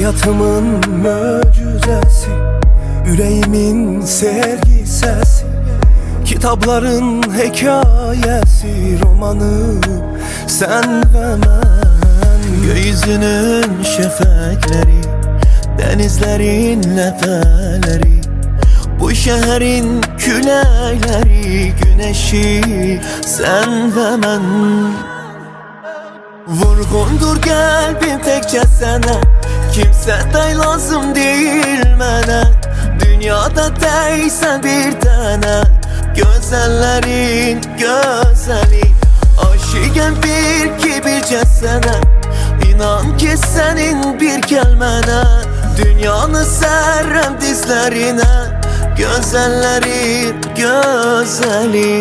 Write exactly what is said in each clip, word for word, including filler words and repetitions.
Hayatımın möcüzesi, yüreğimin sevgi sesi, kitapların hikayesi, romanı sen ve ben. Gökyüzünün şefekleri, denizlerin lefeleri, bu şehrin küleyleri, güneşi sen ve ben. Vurgundur kalbim tekçe sana, kimseden lazım değil mənə. Dünyada teysen bir tane, gözellerin gözeli. Aşıqəm bir ki bircə sənə, İnan ki senin bir kelmene. Dünyanı serrem dizlerine, gözellerin gözeli.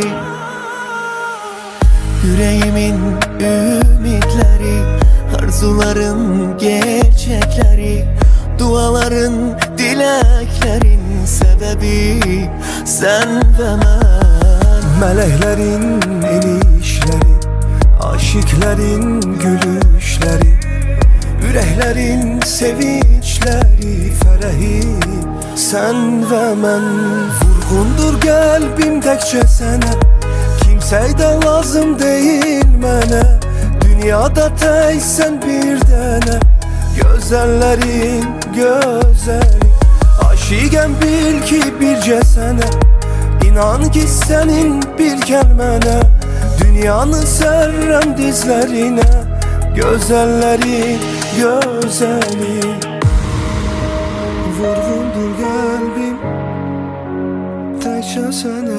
Yüreğimin ümitleri, arzuların gerçekleri, duaların, dileklerin sebebi sen ve ben. Meleklerin inişleri, aşıkların gülüşleri, yüreklerin sevinçleri, fərəhi sen ve ben. Vurgundur kalbim tekçe sənə, kimseyden lazım değil mənə. Dünyada teysen bir dənə, gözellerin gözeli. Aşıqəm bil ki bircə sənə, İnan ki senin bir kelmene. Dünyanı serrem dizlerine, gözellerin gözeli. Vurgundur kalbim tekçe sənə,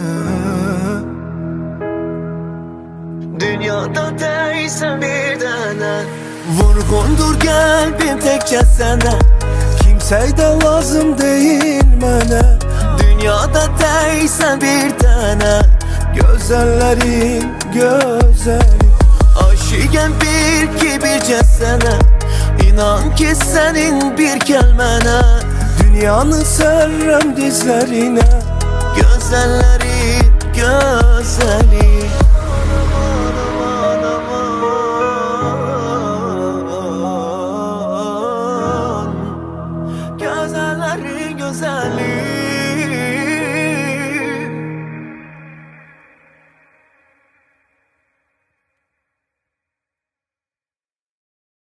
Dünyada teysen bir tane. Vurgundur kalbim tekçe sana, kimseyden lazım değil mənə. dünyada teysen bir tane. Gözellerin gözeli. Aşıqəm bir ki bircə sənə, İnan ki senin bir kelmene. Dünyanı serrem dizlerine, Gözellerin gözeli.